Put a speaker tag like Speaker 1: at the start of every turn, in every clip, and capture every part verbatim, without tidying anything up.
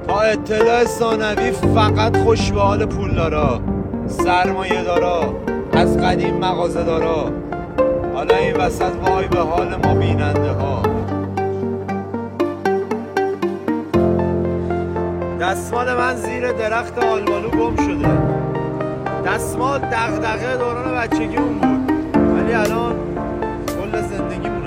Speaker 1: با اطلاع ثانوی فقط خوش به حال پولدارا، سرمایه دارا، از قدیم مغازه دارا. حالا این وسط وای به حال ما بیننده ها. دستمال من زیر درخت آلبالو گم شده. دستمال دغدغه دوران بچگیمون بود، ولی الان کل زندگیمونه.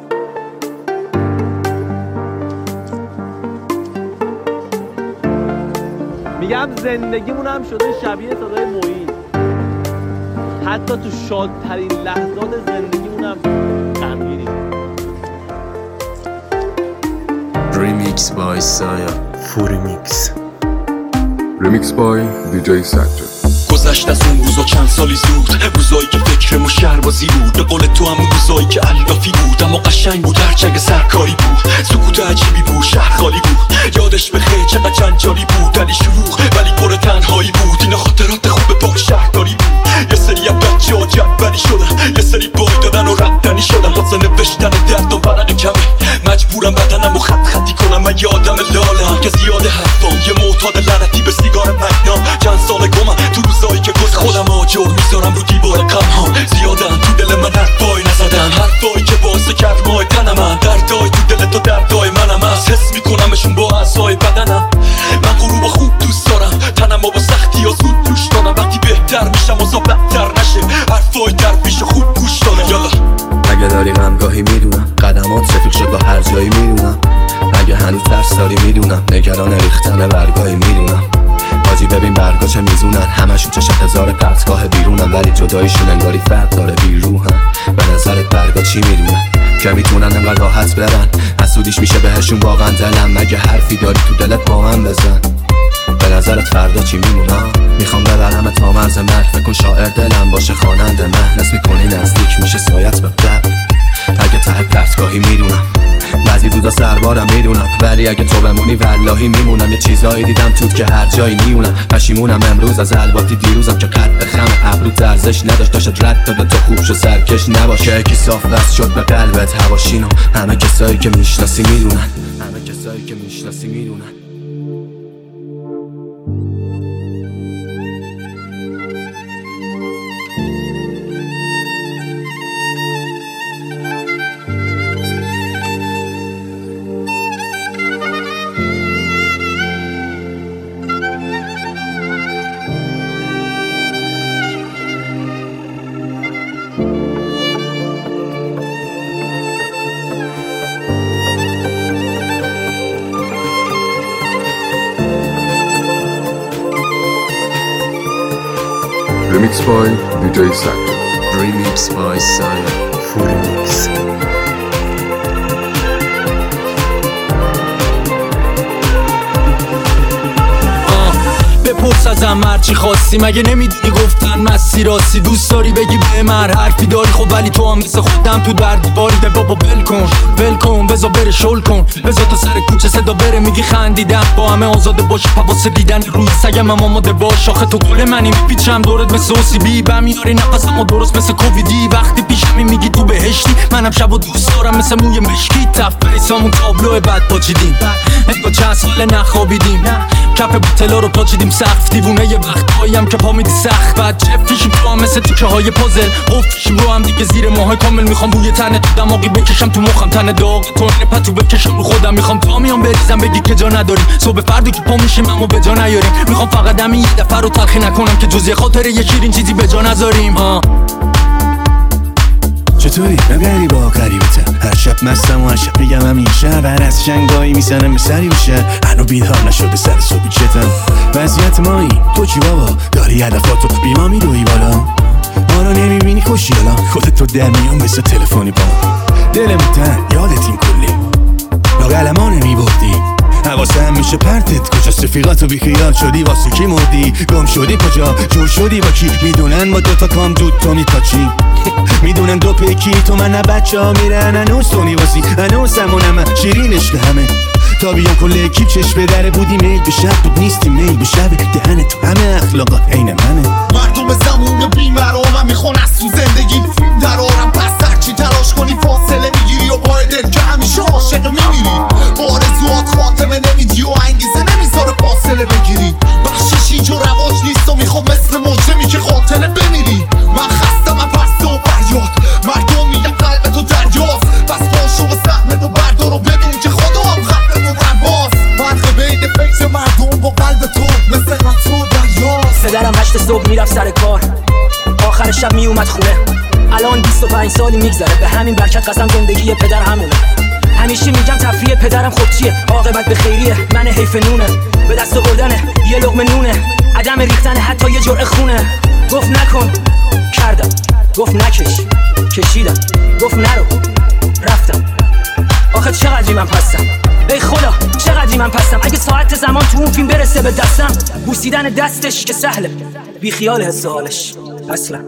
Speaker 2: میگم زندگیمون هم شده شبیه صدای معین. حتی تو شادترین لحظات زندگیمون هم غمگینیم.
Speaker 3: ریمیکس بای سایا فوریمیکس.
Speaker 4: ریمیکس بای دیجی سجاد.
Speaker 5: گذشت از اون روزا چند سالی زود، روزایی که فکرم و شهربازی بود. به قول تو همون روزایی که علافی بود، اما قشنگ بود، هرچنگ سرکاری بود. سکوت عجیبی بود، شهر خالی بود. یادش بخیر چقدر جنجالی بود، علی شلوغ ولی پر تنهایی بود. اینا خاطرات خوب پاک شهرداری بود. یه سری از بچه ها جدولی شدن، یه سری بای دادن و رفتنی شدن. واسه نوشتن درد و ورق کمه مجبورم بدنم و خط خطی کنم. من یه آدم لالم که زیاده حرفام، یه معتاد لعنتی به سیگار مگنام. چند سال گمم تو روزایی که گز خودم آجر میذارم رو دیوار غمهام. زیادن تو دل من حرفای نزدن، حرفایی که واسه کرد مای تن من. دردای تو دل تو دردای منم هست، حس میکنمشون با اعضای بدنم. من غروب خوب دوست دارم، تنم با سختی ها زود دوش دارم. وقتی بهتر میشم واسه بدتر نشه، حرفای در پیش خوب گوش دارم. یالا
Speaker 3: اگه داری غمگاهی میدونم، قدمات رفیق شد با هر جایی میدونم. اگه هنوز درس داری میدونم، نگران ریختن برگاهی میدونم. حاجی ببین برگا چه میزونن، همشون چشم هزار پرتگاه بیرونن. ولی جدایشون انگاری فرق داره بیروحن. به نظرت برگا چی میدونن که میتونن انقدر راحت برن؟ حسودیش میشه بهشون واقعا دلم. مگه حرفی داری تو دلت با من بزن. به نظرت فردا چی میمونم؟ میخوام ببرم تا مرز مرگ. فکر شاعر دلم باشه خواننده من. حس میکنی نزدیک میشه سایت به قبل. اگه ته پرتگاهی میدونم، بعضی روزا سربارم میدونم. ولی اگه تو بمونی والله میمونم. یه چیزایی دیدم توت که هر جایی میونم. پشیمونم امروز از الباتی دیروزم که قد خم ابرو ارزش نداشت. داشت رد داده تو خوب شو سرکش نباشه. کی صاف وصل شد به قلبت هواشینو. همه کسایی که میشناسی میدونن، همه کسایی که میشناسی میدونن.
Speaker 4: ریمیکس بای دیجی سجاد.
Speaker 3: ریمیکس بای سایا فوریمیکس.
Speaker 5: بپرس ازم هرچی خواستی، مگه نمیدونی گفتن مسیر راستی. دوست داری بگی به من حرفی داری، خب ولی تو هم مثل خودم تو در دیواری. به بابا ول کن ول کن، بذار بره شل کن. بذار تو سر کوچه صدا بره میگی خندیدم. با همه آزاده باش، حواسه دیدن روی سگم هم آماده باش. آخه تو گل منی میپیچم دورت مثل اوسیبی. بهم میاری نفسم و درست مثل کوویدی. وقتی پیشمی میگی تو بهشتی، منم شبو دوست دارم مثل موی مشکی. تف بریسامون تابلو بعد پاچیدیم، انگار چند سال نخوابیدیم. کف بوتلا رو پاچیدیم سقف. دیوونه یه وقتهاییم که پا میدی سخت. بعد جفیشیم تو هم مثل تیکه های پازل. قفشیم رو هم دیگه زیر ماهای کامل. میخوام بوی تنه تو دماغی بکشم تو مخم. تنه داغ تونه پتو بکشم رو خودم. میخوام تا میام بریزم بگی که جا نداریم. صبح فردی که پا میشیم اما به جا نیاریم. میخوام فقط همین یه دفعه رو تلخی نکنم که جز یه خاطره یه شیرین چیزی به جا نذاریم. آه
Speaker 6: چطوری؟ نگری با قریبتم. هر شب مستم و هر شب بگم همیشه. بر از شنگایی میزنم به سری بشه. هنو بیدار نشده سر صبحی چتم. وضعیت مایی تو چی بابا؟ داری هدفاتو بیما میروی بالا. ما رو نمیبینی خوشیالا. خودت تو در میان مثل تلفنی با دلمون تن یادتیم کلی. لاغلما نمیبردی حواسه هم میشه پرتت. کجا رفیقاتو بیخیال شدی؟ واسه کی مردی؟ گم شدی کجا؟ جور شدی با کی؟ میدونن با دوتا کام دود تو میپاچی. میدونن دو پیکی تو من نه بچه ها میرن. هنوز تو نیوازی هنوز همونم شیرینش به همه. تا بیان کل اکیب چشم به در بودی. میل به شب بود نیستی میل به شب. دهن تو همه اخلاقات عین منه.
Speaker 7: مردم زمون بیمرامم میخوان از تو زندگی درارم. پس هرچی تلاش کنی فاصله میگیری و پای دل که همیشه عاشق میمیری. با آرزوات خاتمه نمیدی و انگیزه نمیذاره
Speaker 8: شب می اومد خونه. الان بیست و پنج سالی میگذره، به همین برکت قسم زندگی پدر همونه. همیشه میگم تفریح پدرم خب چیه، عاقبت به خیریه، من حیف نونه. به دست آوردنه یه لقمه نونه، عدم ریختن حتی یه جرعه خونه. گفت نکن کردم، گفت نکش کشیدم، گفت نرو رفتم. آخه چقدری من پستم، ای خدا چقدری من پستم. اگه ساعت زمان تو اون فیلم برسه به دستم، بوسیدن دستش که سهله، بی خیال حس حالش اصلا.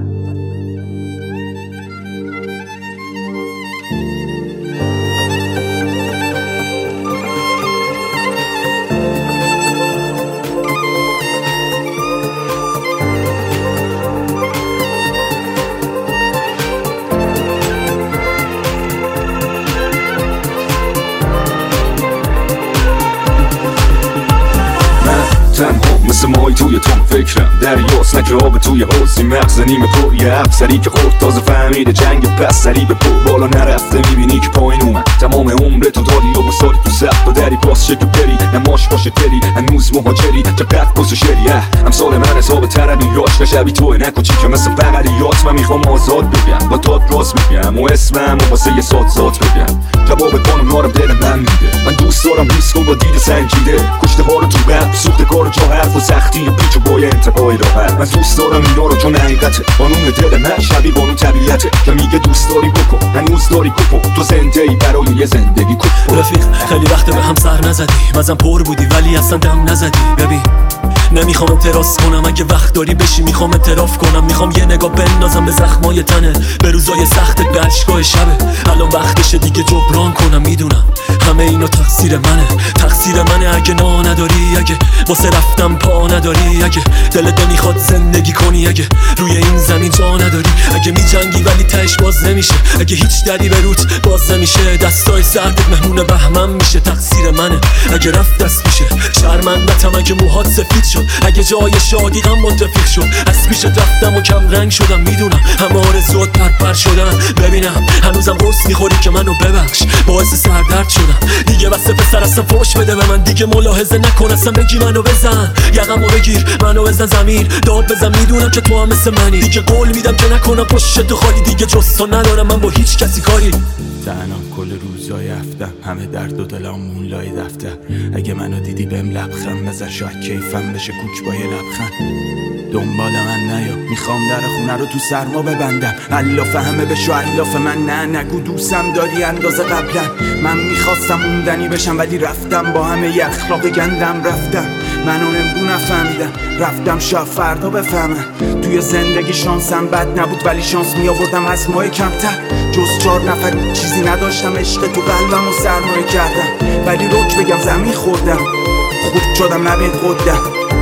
Speaker 5: تنها مثل مای توی تون فکرم، دریاست نکه آب توی حوزی، مغز نیمه پر یه افسری که خورد تازه فهمیده جنگ پس سری به پر بالا نرفته. میبینی که پایین اومد تمام عمر تو دادی و بساری تو سخت و دری باز شکل بری، نماش باشه تری هنوز مهاجری چقدر پس و شری. امثال من حساب تربی یاش نشبی توی نکوچی که مثل فقریات. من میخوام آزاد بگم با داد راست میگم و اسمم و واسه یه سات ذات بگم. جواب بانم نارم دل من میده، من دوست دارم ریسک و با دید سنجیده، کشته ها رو تو قلب سوخته کار جا حرف و سختی پیچ و بای انتهای راحت. من دوست دارم اینا رو چون حقیقته، قانون دل من شبیه قانون طبیعته که میگه دوست داری بکن هنوز داری کن، تو زنده ای برای یه زندگی کن.
Speaker 9: رفیق خیلی وقت به هم سر نزدی، مزم پر بودی ولی اصلا دم نزدی. ببین نمیخوام اعتراض کنم، اگه وقت داری بشی میخوام اعتراف کنم. میخوام یه نگاه بندازم به زخمای تنه، به روزای سختت، به اشکای شبه. الان وقتشه دیگه جبران کنم، میدونم همه اینا تقصیر منه، تقصیر منه. اگه نا نداری، اگه واسه رفتم پا نداری، اگه دلت نمیخواد زندگی کنی، اگه روی این زمین جا نداری، اگه میجنگی ولی تهش باز نمیشه، اگه هیچ دری به روت باز نمیشه، دستای سردت مهمون بهمن میشه. تقصیر منه اگه رفت دست میشه، شرمندتم اگه موهات سفید شد، اگه جای شادی غم منتفیق شد. از پیشت رفتم و کم رنگ شدم، میدونم همه آرزوات پرپر شدن. ببینم هنوزم قرص میخوری که منو ببخش، باعث سردرد شدم دیگه. بس پسر اصلا فوش بده به من، دیگه ملاحظه نکن اصلا، بگی منو بزن یقمو بگیر منو بزن زمین، داد بزن میدونم که تو هم مثل منی. دیگه قول میدم که نکنم پشت تو خالی، دیگه جز تو ندارم من با هیچ کسی کاری.
Speaker 6: تنها کل روزای هفتم، همه درد و دلم مون لای دفتر. اگه منو دیدی بهم لبخند بزن، شاید کیفم بشه کوک با یه لبخند. دنبال من نیا، میخوام در خونه رو تو سرما ببندم. الاف همه بشو الاف من، نه نگو دوستم داری اندازه قبلا. من میخواستم موندنی بشم ولی رفتم با همه ی اخلاق گندم. رفتم منو نمدو نفهمیدم، رفتم شاید فردا بفهمم. توی زندگی شانسم بد نبود ولی شانس میآوردم از ماه کمتر. جز چار نفر چیزی نداشتم، عشق تو قلبم و سرمایه کردم. ولی روک بگم زمین خوردم، خود شدم نبید خودم.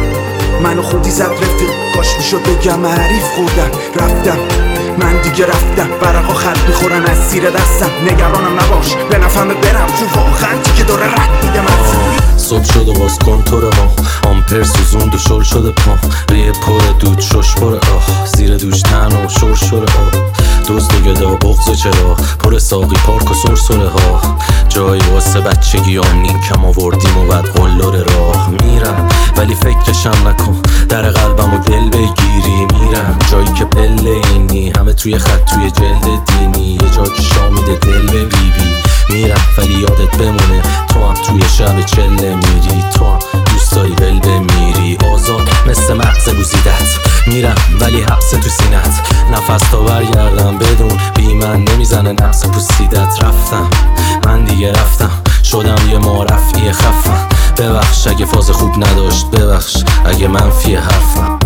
Speaker 6: منو خودی زد رفیق، کاش میشد بگم حریف خوردم. رفتم من دیگه رفتم، برقا خلق میخورن از زیر دستم. نگرانم نباش به نفهمه برم، چون واقعا که داره رد میده من.
Speaker 3: صبح شد و باز کنتور ما، آمپر سوزوند و شل شده پا. ریه پر دود شش پر آه، زیر دوش تن و شور شور آه. دوست و گدا بغض و چرا پر ساقی پارک و سرسره ها. جایی واسه بچگی آمین کم آوردیم و بعد قلار راه. میرم ولی فکرشم نکن، در قلبم و دل بگیری. میرم جایی که پله اینی، همه توی خط توی جلد دینی. یه جا که شامیده دل به بی بی. میرم ولی یادت بمونه تو هم توی شب چله میری. تو هم دوست داری ول بمیری، آزاد مثل مغز گوزیدت. میرم ولی حبس تو سینت، نفس تا برگردم بدون بی من نمیزنه نفس پوسیدت. رفتم من دیگه رفتم، شدم یه معرفی خفم. ببخش اگه فاز خوب نداشت، ببخش اگه منفی حرفم.